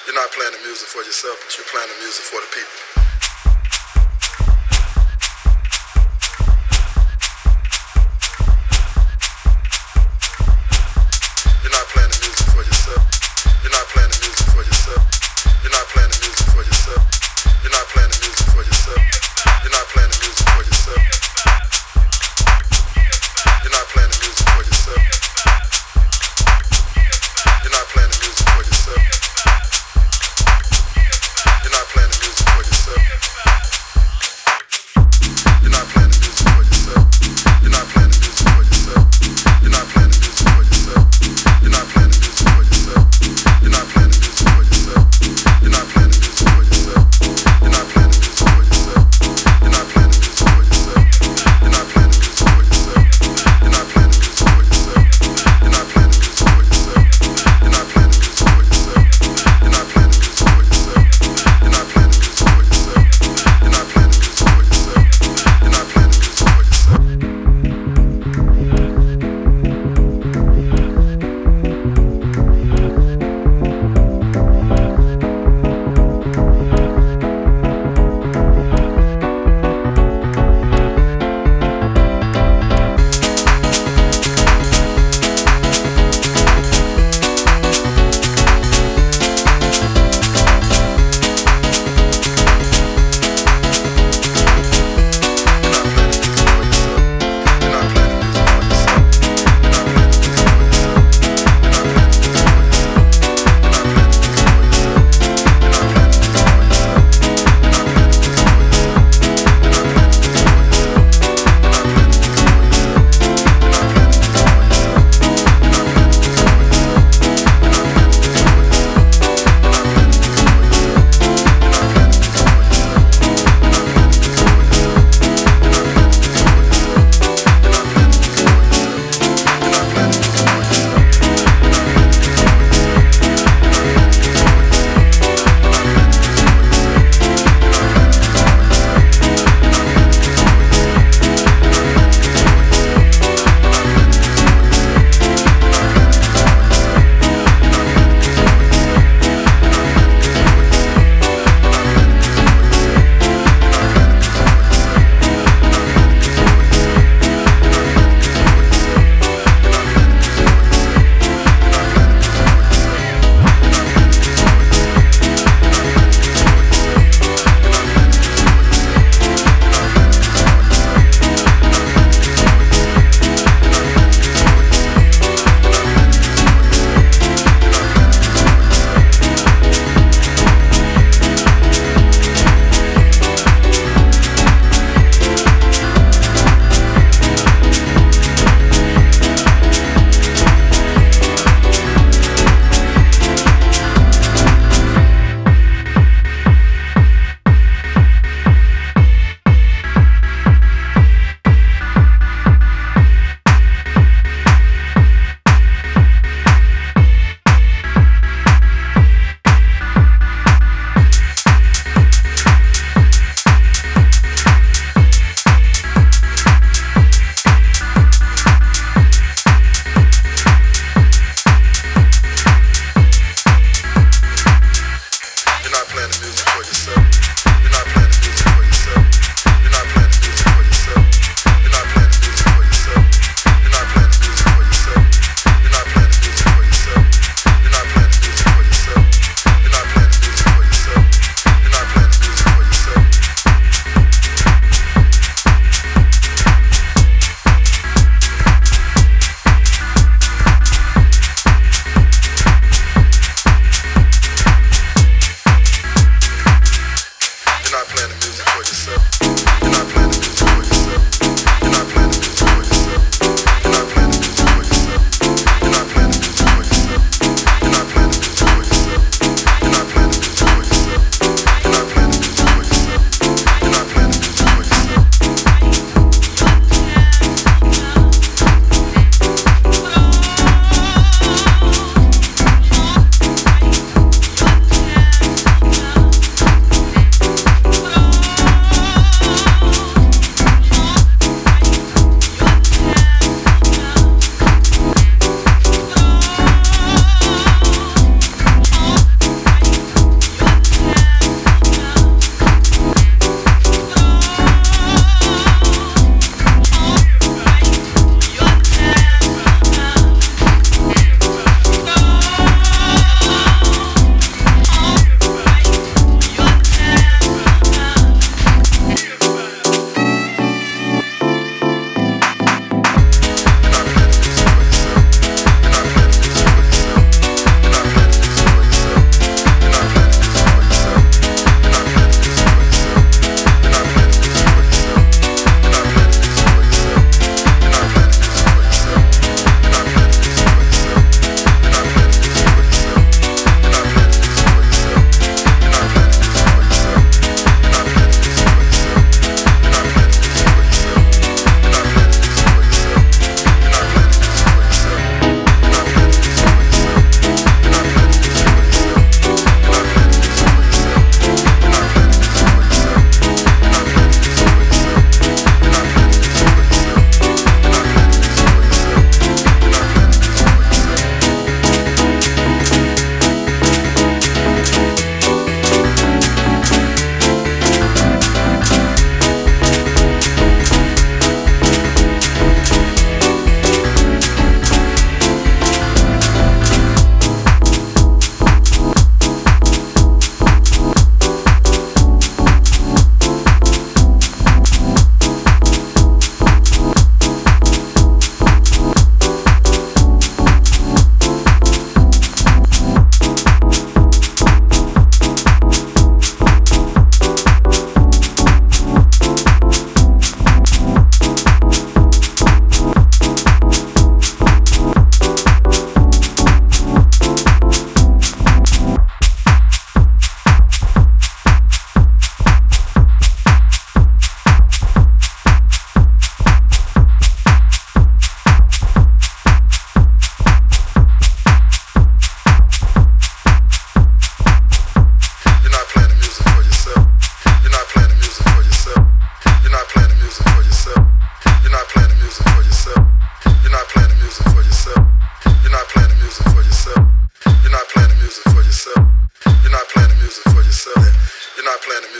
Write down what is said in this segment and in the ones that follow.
You're not playing the music for yourself, but you're playing the music for the people. You're not playing the music for yourself. You're not playing the music for yourself. You're not playing the music for yourself. You're not playing the music for yourself. You're not playing the music for yourself. You're not playing the music for yourself. You're not playing the music for yourself. You're not playing the music for yourself.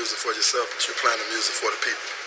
music for yourself, but you're playing the music for the people.